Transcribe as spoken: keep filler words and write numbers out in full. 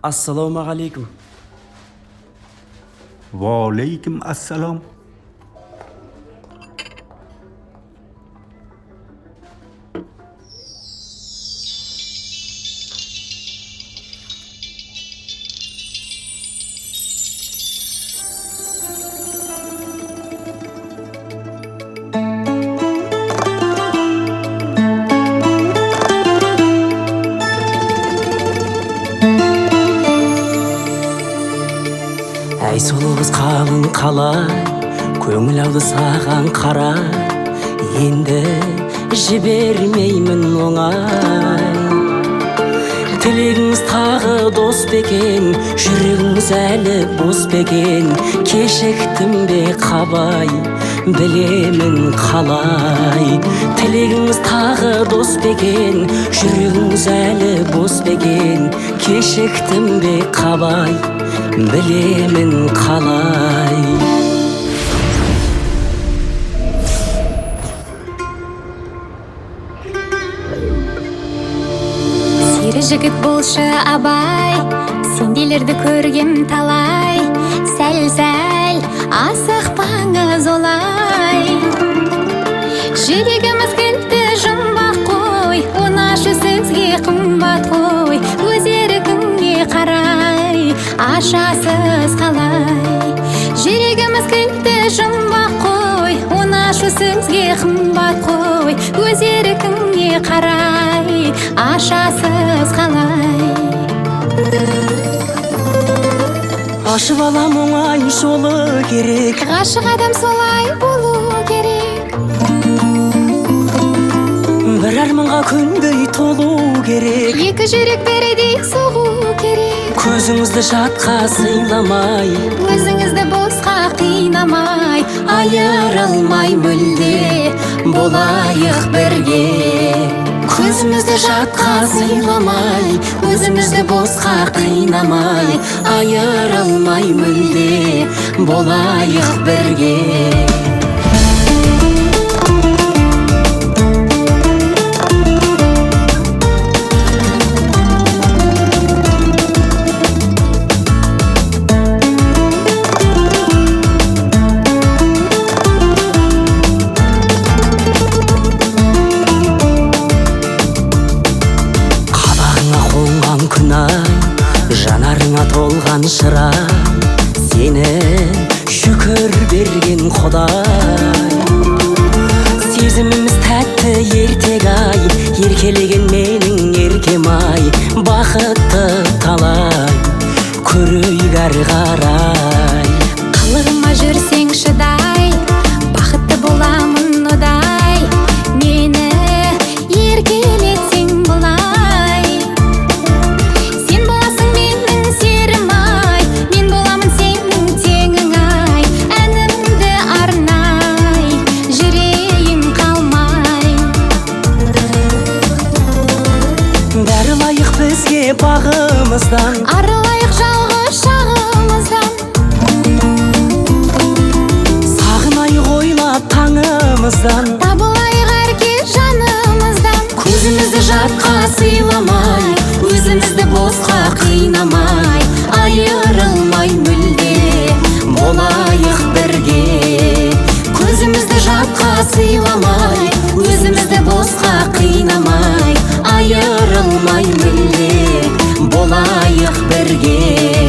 Assalomu alaykum. Va alaykum assalom. Әй сұлу қыз қалың қалай, көңіл ауды саған қарай, енді жібермеймін оңай. Тілегіңіз тағы дос бекен, жүрегіңіз әлі бос бекен, кешіктім бе қабай, білемін қалай. Тілегіңіз тағы дос бекен, жүрегіңіз әлі бос бекен, кешіктім бе қабай, білемін қалай. Сері жігіт болшы абай, сенделерді көргем талай, сәл-сәл асықпаңыз олай. Жүрегіміз кілтті жұмбақ қой, онашы сізге қымбат қой, өз еркіңе қарай ашасыз қалай. Жүрегіміз кілтті жұмбақ қой, онашы сізге қымбат қой, өз еркіңе қарай ашасыз қалай. Ашып алам оңай жолы керек, Ғашық адам солай болу керек. бір арманға күндей толу керек, Екі жүрек бірдей соғу керек. көзіңізді жатқа сыйламай, Өзіңізді босқа қинамай, айырылмай мүлде болайық бірге. көзімізді жатқа сыйламай, өзімізді босқа қинамай, айырылмай мүлде болайық бірге. Жанарыңа толған шырай, сені шүкір берген Құдай. Сезіміміз тәтті ертек ай, еркелеген менің еркем ай, бақытты талай, көрейік әрі қарай. Қылығыма жүрсең шыдай, бақытты боламын одай, мені еркелетсең бұлай. Бізге бағымыздан, арылайық жалғыз шағымыздан. сағынайық ойлап таңымыздан, табылайық әркез жанымыздан. көзімізді жатқа сыйламай, өзімізді босқа қинамай, айырылмай мүлде болайық бірге. Көзімізді жатқа сыйламай, өзімізді босқа қинамай, айырылмай мүлде болайық бірге.